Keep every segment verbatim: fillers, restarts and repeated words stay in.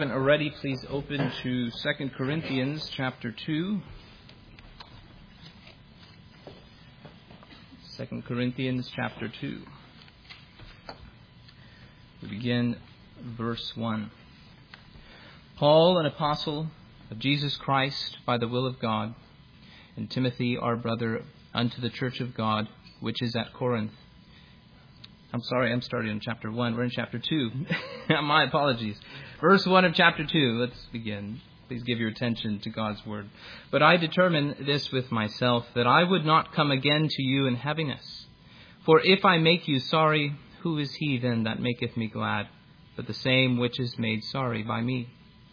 Already, please open to Second Corinthians chapter two. Second Corinthians chapter two. We begin verse one. Paul, an apostle of Jesus Christ by the will of God, and Timothy, our brother, unto the church of God, which is at Corinth. I'm sorry, I'm starting in chapter one. We're in chapter two. My apologies. Verse one of chapter two. Let's begin. Please give your attention to God's word. But I determined this with myself, that I would not come again to you in heaviness. For if I make you sorry, who is he then that maketh me glad, but the same which is made sorry by me?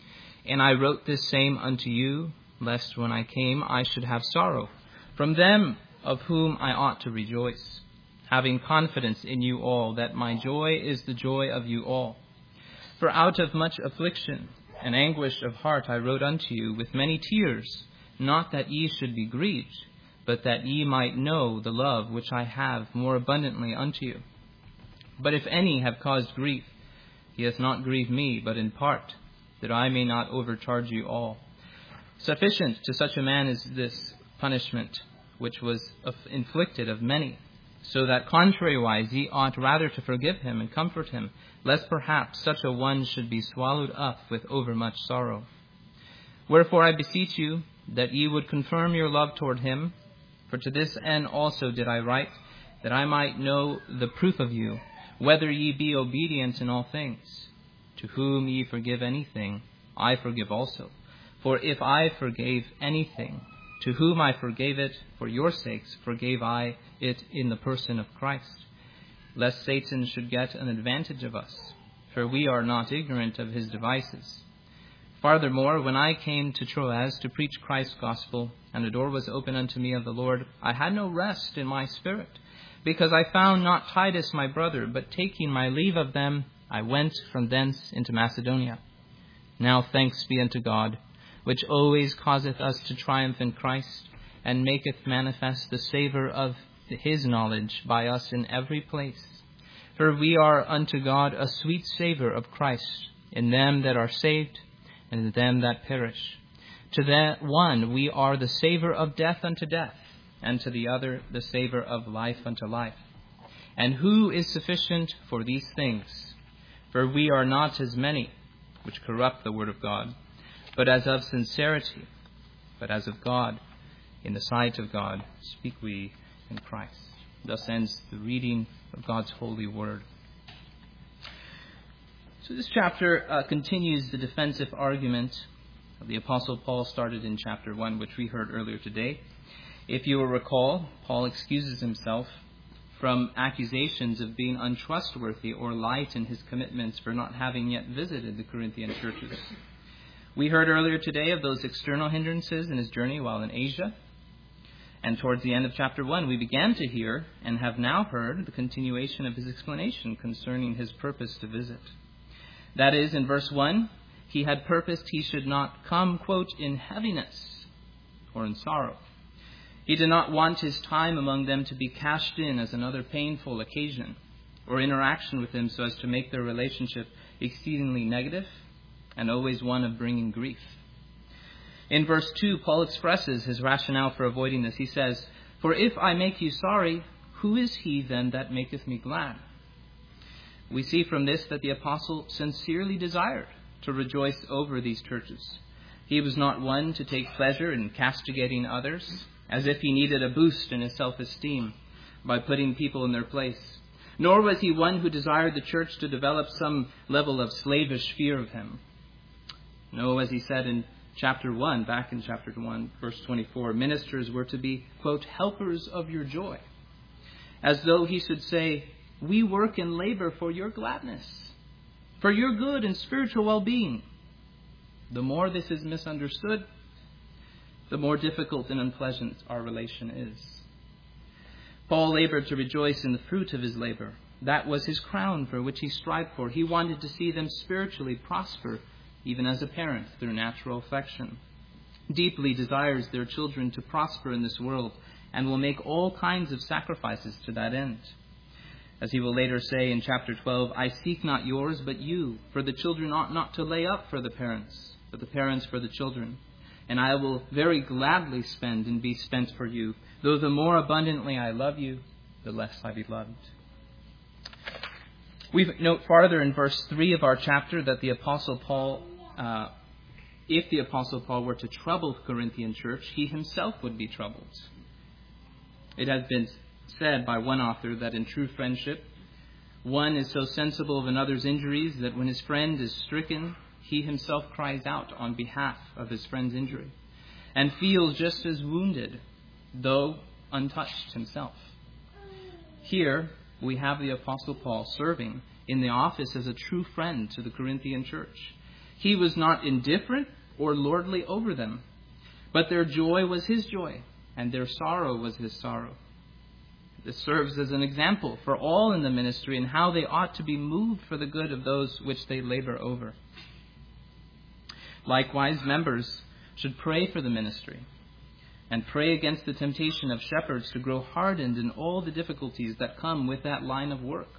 And I wrote this same unto you, lest when I came I should have sorrow from them of whom I ought to rejoice, having confidence in you all, that my joy is the joy of you all. For out of much affliction and anguish of heart I wrote unto you with many tears, not that ye should be grieved, but that ye might know the love which I have more abundantly unto you. But if any have caused grief, he hath not grieved me, but in part, that I may not overcharge you all. Sufficient to such a man is this punishment, which was inflicted of many, so that contrariwise ye ought rather to forgive him and comfort him, lest perhaps such a one should be swallowed up with overmuch sorrow. Wherefore I beseech you that ye would confirm your love toward him, for to this end also did I write, that I might know the proof of you, whether ye be obedient in all things. To whom ye forgive anything, I forgive also. For if I forgave anything, to whom I forgave it, for your sakes forgave I it in the person of Christ, lest Satan should get an advantage of us, for we are not ignorant of his devices. Furthermore, when I came to Troas to preach Christ's gospel, and the door was open unto me of the Lord, I had no rest in my spirit, because I found not Titus my brother, but taking my leave of them, I went from thence into Macedonia. Now thanks be unto God, which always causeth us to triumph in Christ, and maketh manifest the savour of his knowledge by us in every place. For we are unto God a sweet savour of Christ in them that are saved, and in them that perish. To that one we are the savour of death unto death, and to the other the savour of life unto life. And who is sufficient for these things? For we are not as many which corrupt the word of God, but as of sincerity, but as of God, in the sight of God, speak we in Christ. Thus ends the reading of God's holy word. So this chapter uh, continues the defensive argument of the Apostle Paul started in chapter one, which we heard earlier today. If you will recall, Paul excuses himself from accusations of being untrustworthy or light in his commitments for not having yet visited the Corinthian churches. We heard earlier today of those external hindrances in his journey while in Asia. And towards the end of chapter one, we began to hear and have now heard the continuation of his explanation concerning his purpose to visit. That is, in verse one, he had purposed he should not come, quote, in heaviness or in sorrow. He did not want his time among them to be cashed in as another painful occasion or interaction with them so as to make their relationship exceedingly negative and always one of bringing grief. In verse two, Paul expresses his rationale for avoiding this. He says, For if I make you sorry, who is he then that maketh me glad? We see from this that the apostle sincerely desired to rejoice over these churches. He was not one to take pleasure in castigating others, as if he needed a boost in his self-esteem by putting people in their place. Nor was he one who desired the church to develop some level of slavish fear of him. No, as he said in chapter one, back in chapter one, verse twenty-four, ministers were to be, quote, helpers of your joy. As though he should say, we work and labor for your gladness, for your good and spiritual well-being. The more this is misunderstood, the more difficult and unpleasant our relation is. Paul labored to rejoice in the fruit of his labor. That was his crown for which he strived for. He wanted to see them spiritually prosper, even as a parent, through natural affection. Deeply desires their children to prosper in this world and will make all kinds of sacrifices to that end. As he will later say in chapter twelve, I seek not yours, but you, for the children ought not to lay up for the parents, but the parents for the children. And I will very gladly spend and be spent for you, though the more abundantly I love you, the less I be loved. We note farther in verse three of our chapter that the Apostle Paul, uh, if the Apostle Paul were to trouble the Corinthian church, he himself would be troubled. It has been said by one author that in true friendship, one is so sensible of another's injuries that when his friend is stricken, he himself cries out on behalf of his friend's injury and feels just as wounded, though untouched himself. Here we have the Apostle Paul serving in the office as a true friend to the Corinthian church. He was not indifferent or lordly over them, but their joy was his joy, and their sorrow was his sorrow. This serves as an example for all in the ministry and how they ought to be moved for the good of those which they labor over. Likewise, members should pray for the ministry and pray against the temptation of shepherds to grow hardened in all the difficulties that come with that line of work.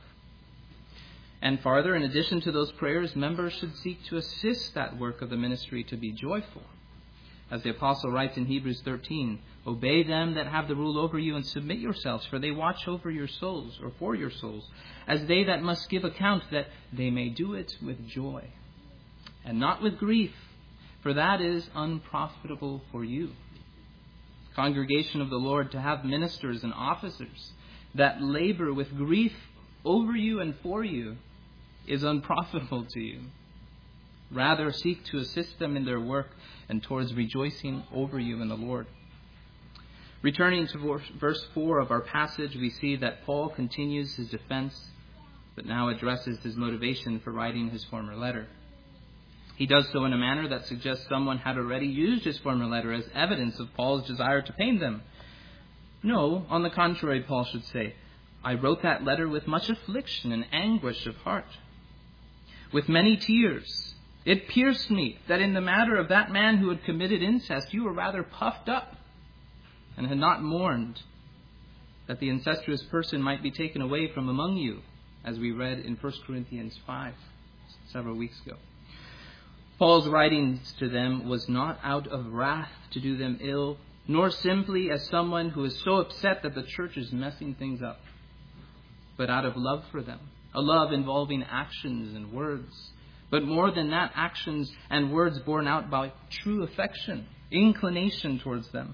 And farther, in addition to those prayers, members should seek to assist that work of the ministry to be joyful. As the apostle writes in Hebrews thirteen, obey them that have the rule over you and submit yourselves, for they watch over your souls, or for your souls, as they that must give account, that they may do it with joy, and not with grief, for that is unprofitable for you. Congregation of the Lord, to have ministers and officers that labor with grief over you and for you is unprofitable to you. Rather, seek to assist them in their work and towards rejoicing over you in the Lord. Returning to verse four of our passage, we see that Paul continues his defense, but now addresses his motivation for writing his former letter. He does so in a manner that suggests someone had already used his former letter as evidence of Paul's desire to pain them. No, on the contrary, Paul should say, I wrote that letter with much affliction and anguish of heart, with many tears. It pierced me that in the matter of that man who had committed incest, you were rather puffed up and had not mourned that the incestuous person might be taken away from among you, as we read in First Corinthians five several weeks ago. Paul's writings to them was not out of wrath to do them ill, nor simply as someone who is so upset that the church is messing things up, but out of love for them, a love involving actions and words. But more than that, actions and words borne out by true affection, inclination towards them.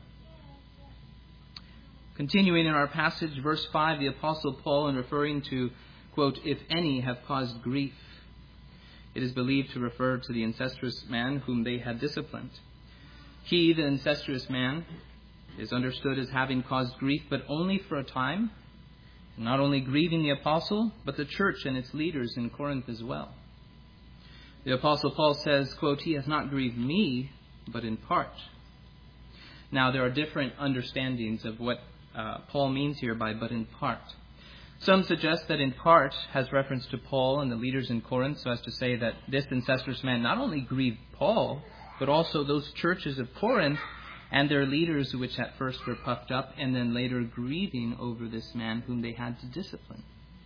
Continuing in our passage, verse five, the Apostle Paul, in referring to, quote, if any have caused grief, it is believed to refer to the incestuous man whom they had disciplined. He, the incestuous man, is understood as having caused grief, but only for a time, not only grieving the apostle, but the church and its leaders in Corinth as well. The Apostle Paul says, quote, he has not grieved me, but in part. Now, there are different understandings of what uh, Paul means here by but in part. Some suggest that in part has reference to Paul and the leaders in Corinth, so as to say that this incestuous man not only grieved Paul, but also those churches of Corinth and their leaders, which at first were puffed up and then later grieving over this man whom they had to discipline.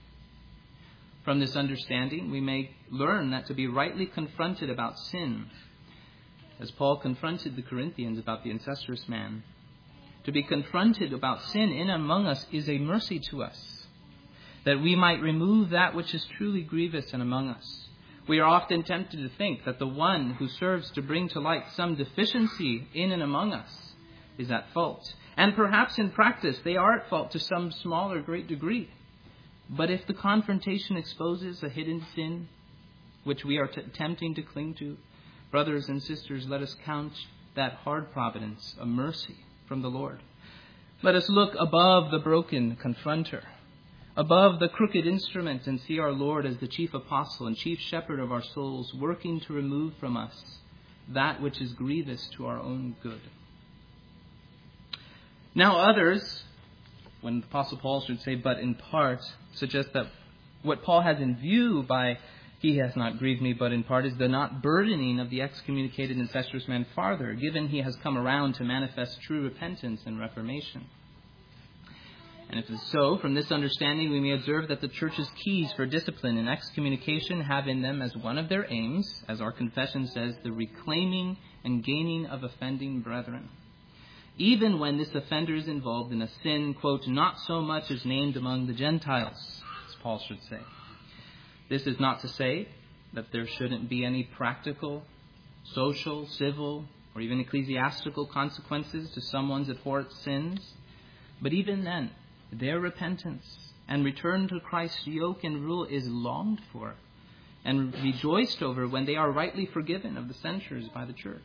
From this understanding, we may learn that to be rightly confronted about sin, as Paul confronted the Corinthians about the incestuous man, to be confronted about sin in and among us is a mercy to us, that we might remove that which is truly grievous in among us. We are often tempted to think that the one who serves to bring to light some deficiency in and among us is at fault. And perhaps in practice they are at fault to some small or great degree. But if the confrontation exposes a hidden sin, which we are t- attempting to cling to, brothers and sisters, let us count that hard providence a mercy from the Lord. Let us look above the broken confronter, above the crooked instrument, and see our Lord as the chief apostle and chief shepherd of our souls, working to remove from us that which is grievous to our own good. Now others, when the Apostle Paul should say but in part, suggest that what Paul has in view by he has not grieved me but in part is the not burdening of the excommunicated incestuous man farther, given he has come around to manifest true repentance and reformation. And if so, from this understanding, we may observe that the Church's keys for discipline and excommunication have in them as one of their aims, as our confession says, the reclaiming and gaining of offending brethren. Even when this offender is involved in a sin, quote, not so much as named among the Gentiles, as Paul should say. This is not to say that there shouldn't be any practical, social, civil, or even ecclesiastical consequences to someone's abhorrent sins. But even then, their repentance and return to Christ's yoke and rule is longed for and rejoiced over when they are rightly forgiven of the censures by the Church.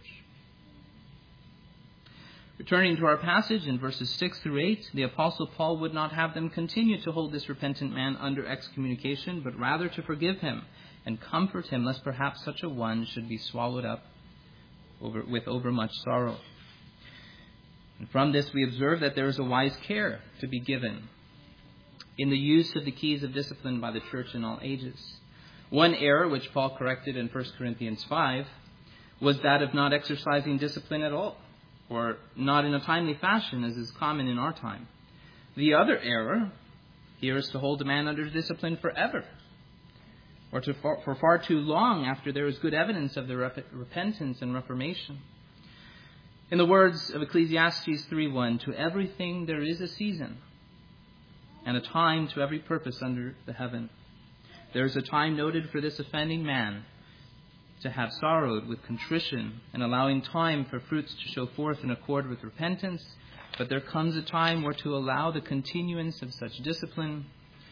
Returning to our passage in verses six through eight, the Apostle Paul would not have them continue to hold this repentant man under excommunication, but rather to forgive him and comfort him, lest perhaps such a one should be swallowed up over, with overmuch sorrow. And from this we observe that there is a wise care to be given in the use of the keys of discipline by the Church in all ages. One error which Paul corrected in First Corinthians five was that of not exercising discipline at all, or not in a timely fashion, as is common in our time. The other error here is to hold a man under discipline forever, or to, for, for far too long after there is good evidence of their rep- repentance and reformation. In the words of Ecclesiastes three one, to everything there is a season, and a time to every purpose under the heaven. There is a time noted for this offending man to have sorrowed with contrition and allowing time for fruits to show forth in accord with repentance. But there comes a time where to allow the continuance of such discipline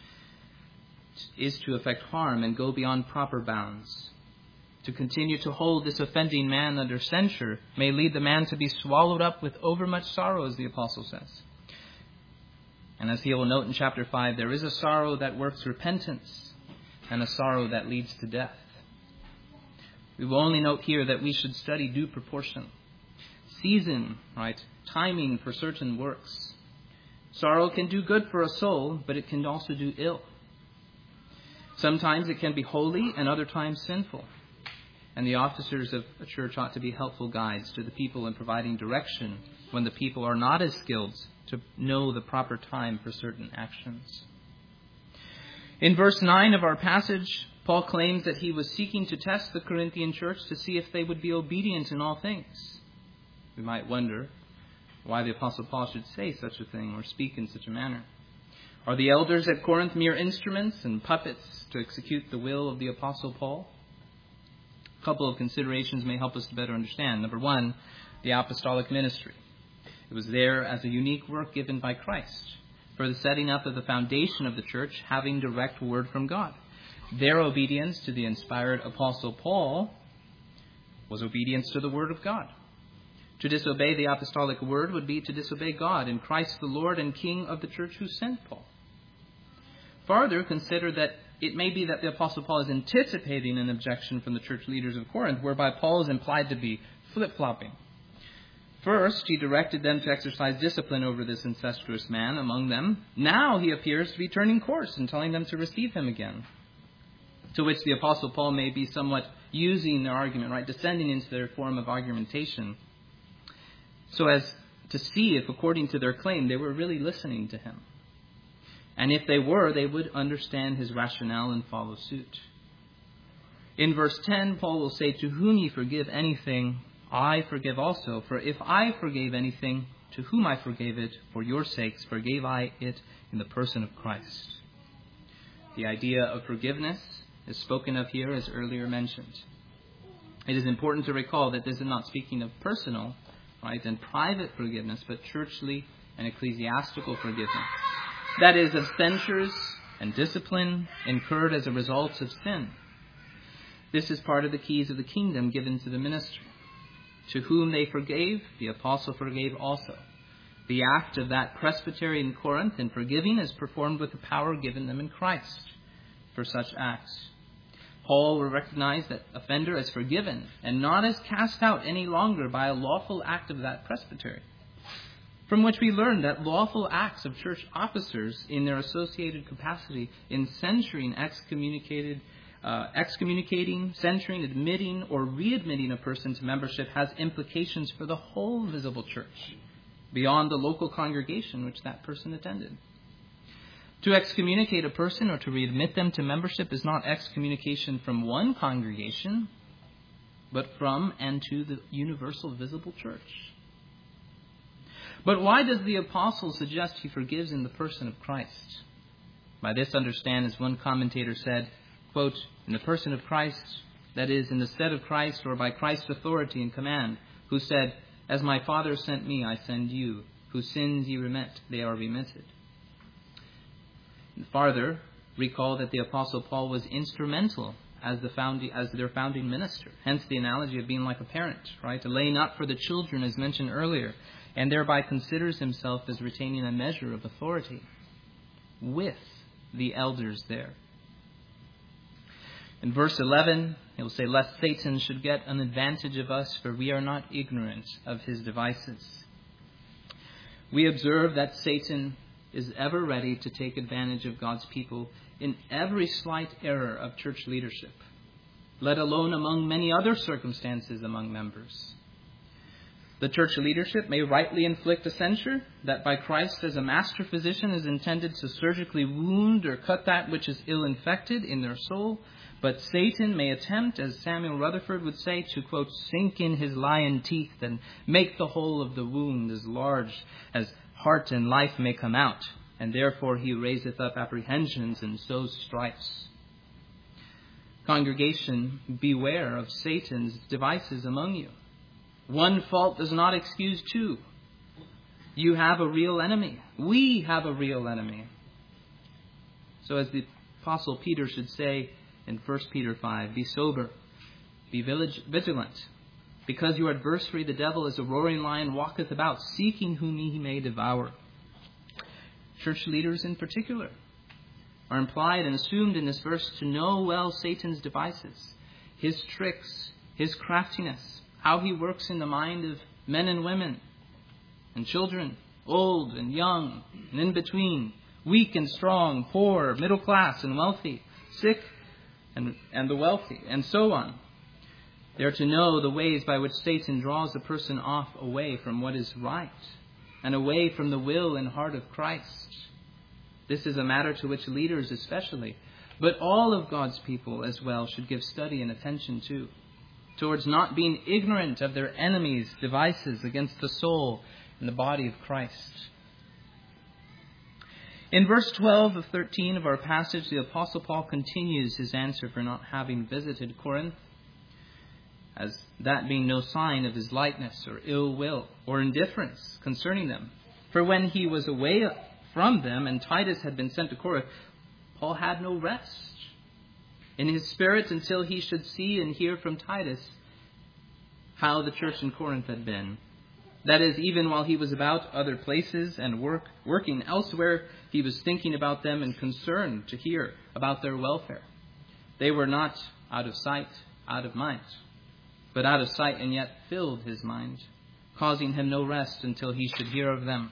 is to effect harm and go beyond proper bounds. To continue to hold this offending man under censure may lead the man to be swallowed up with overmuch sorrow, as the Apostle says. And as he will note in chapter five, there is a sorrow that works repentance and a sorrow that leads to death. We will only note here that we should study due proportion. Season, right? Timing for certain works. Sorrow can do good for a soul, but it can also do ill. Sometimes it can be holy and other times sinful. And the officers of a church ought to be helpful guides to the people in providing direction when the people are not as skilled to know the proper time for certain actions. In verse nine of our passage, Paul claims that he was seeking to test the Corinthian church to see if they would be obedient in all things. We might wonder why the Apostle Paul should say such a thing or speak in such a manner. Are the elders at Corinth mere instruments and puppets to execute the will of the Apostle Paul? A couple of considerations may help us to better understand. Number one, the apostolic ministry. It was there as a unique work given by Christ for the setting up of the foundation of the church, having direct word from God. Their obedience to the inspired Apostle Paul was obedience to the word of God. To disobey the apostolic word would be to disobey God and Christ the Lord and King of the church who sent Paul. Farther, consider that it may be that the Apostle Paul is anticipating an objection from the church leaders of Corinth, whereby Paul is implied to be flip-flopping. First, he directed them to exercise discipline over this incestuous man among them. Now he appears to be turning course and telling them to receive him again. To which the Apostle Paul may be somewhat using their argument, right, descending into their form of argumentation, so as to see if, according to their claim, they were really listening to him. And if they were, they would understand his rationale and follow suit. In verse ten, Paul will say, to whom ye forgive anything, I forgive also. For if I forgave anything, to whom I forgave it, for your sakes forgave I it in the person of Christ. The idea of forgiveness is spoken of here as earlier mentioned. It is important to recall that this is not speaking of personal, right, and private forgiveness, but churchly and ecclesiastical forgiveness. That is, of censures and discipline incurred as a result of sin. This is part of the keys of the kingdom given to the ministry. To whom they forgave, the apostle forgave also. The act of that presbytery in Corinth in forgiving is performed with the power given them in Christ for such acts. Paul will recognize that offender as forgiven and not as cast out any longer by a lawful act of that presbytery. From which we learn that lawful acts of church officers in their associated capacity in censuring, excommunicated, uh, excommunicating, censuring, admitting, or readmitting a person to membership has implications for the whole visible church, beyond the local congregation which that person attended. To excommunicate a person or to readmit them to membership is not excommunication from one congregation, but from and to the universal visible church. But why does the apostle suggest he forgives in the person of Christ? By this understand, as one commentator said, quote, in the person of Christ, that is, in the stead of Christ or by Christ's authority and command, who said, as my Father sent me, I send you. Whose sins ye remit, they are remitted. And farther, recall that the Apostle Paul was instrumental as the founding, as their founding minister. Hence the analogy of being like a parent, right? Laying up for the children, as mentioned earlier, and thereby considers himself as retaining a measure of authority with the elders there. In verse eleven, he will say, lest Satan should get an advantage of us, for we are not ignorant of his devices. We observe that Satan is ever ready to take advantage of God's people in every slight error of church leadership, let alone among many other circumstances among members. The church leadership may rightly inflict a censure that by Christ as a master physician is intended to surgically wound or cut that which is ill-infected in their soul, but Satan may attempt, as Samuel Rutherford would say, to, quote, sink in his lion teeth and make the hole of the wound as large as heart and life may come out, and therefore he raiseth up apprehensions and sows strifes. Congregation, beware of Satan's devices among you. One fault does not excuse two. You have a real enemy. We have a real enemy. So as the Apostle Peter should say in First Peter five, be sober, be vigilant, because your adversary, the devil, as a roaring lion, walketh about, seeking whom he may devour. Church leaders in particular are implied and assumed in this verse to know well Satan's devices, his tricks, his craftiness, how he works in the mind of men and women and children, old and young and in between, weak and strong, poor, middle class and wealthy, sick and, and the wealthy, and so on. They are to know the ways by which Satan draws a person off away from what is right and away from the will and heart of Christ. This is a matter to which leaders especially, but all of God's people as well, should give study and attention to, towards not being ignorant of their enemies' devices against the soul and the body of Christ. In verse twelve of thirteen of our passage, the Apostle Paul continues his answer for not having visited Corinth, as that being no sign of his lightness or ill will or indifference concerning them. For when he was away from them and Titus had been sent to Corinth, Paul had no rest in his spirit until he should see and hear from Titus how the church in Corinth had been. That is, even while he was about other places and work working elsewhere, he was thinking about them and concerned to hear about their welfare. They were not out of sight, out of mind, but out of sight and yet filled his mind, causing him no rest until he should hear of them.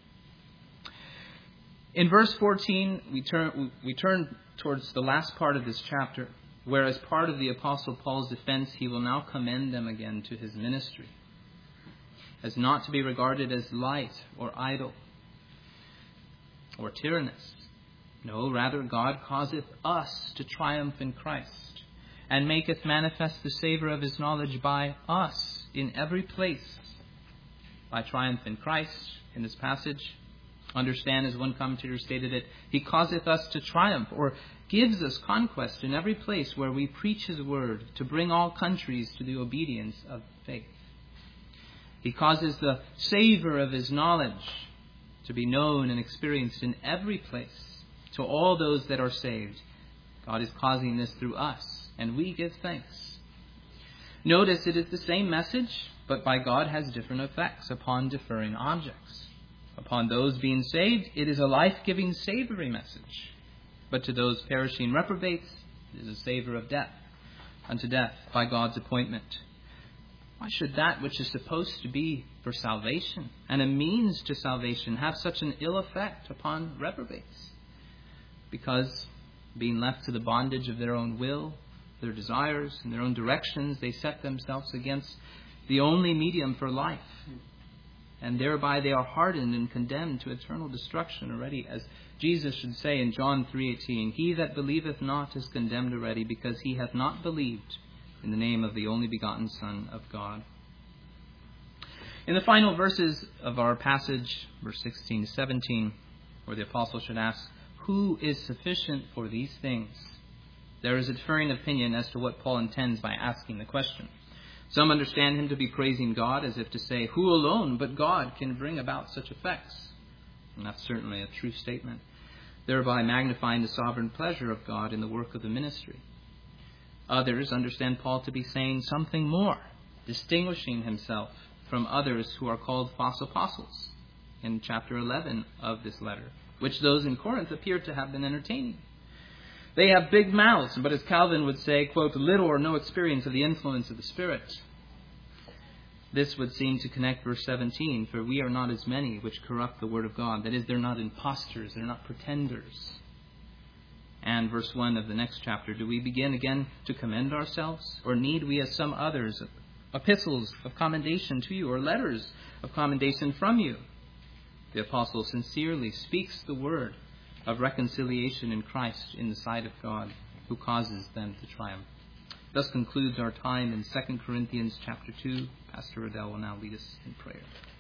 In verse fourteen, we turn we turn towards the last part of this chapter, where as part of the Apostle Paul's defense, he will now commend them again to his ministry, as not to be regarded as light or idle or tyrannous. No, rather God causeth us to triumph in Christ, and maketh manifest the savour of his knowledge by us in every place. By triumph in Christ, in this passage, understand, as one commentator stated it, he causeth us to triumph, or gives us conquest in every place where we preach his word, to bring all countries to the obedience of faith. He causes the savour of his knowledge to be known and experienced in every place to all those that are saved. God is causing this through us, and we give thanks. Notice it is the same message, but by God has different effects upon differing objects. Upon those being saved, it is a life-giving, savoury message. But to those perishing reprobates, it is a savour of death, unto death by God's appointment. Why should that which is supposed to be for salvation and a means to salvation have such an ill effect upon reprobates? Because, being left to the bondage of their own will, their desires, and their own directions, they set themselves against the only medium for life. And thereby they are hardened and condemned to eternal destruction already, as Jesus should say in John three eighteen, "He that believeth not is condemned already, because he hath not believed in the name of the only begotten Son of God." In the final verses of our passage, verse sixteen to seventeen, where the apostle should ask, "Who is sufficient for these things?" there is a differing opinion as to what Paul intends by asking the question. Some understand him to be praising God, as if to say, "Who alone but God can bring about such effects?" And that's certainly a true statement, thereby magnifying the sovereign pleasure of God in the work of the ministry. Others understand Paul to be saying something more, distinguishing himself from others who are called false apostles in chapter eleven of this letter, which those in Corinth appear to have been entertaining. They have big mouths, but as Calvin would say, quote, "little or no experience of the influence of the Spirit." This would seem to connect verse seventeen, "For we are not as many which corrupt the word of God." That is, they're not impostors, they're not pretenders. And verse one of the next chapter, "Do we begin again to commend ourselves? Or need we, as some others, epistles of commendation to you, or letters of commendation from you?" The apostle sincerely speaks the word of reconciliation in Christ in the sight of God, who causes them to triumph. Thus concludes our time in Second Corinthians chapter two. Pastor Riddell will now lead us in prayer.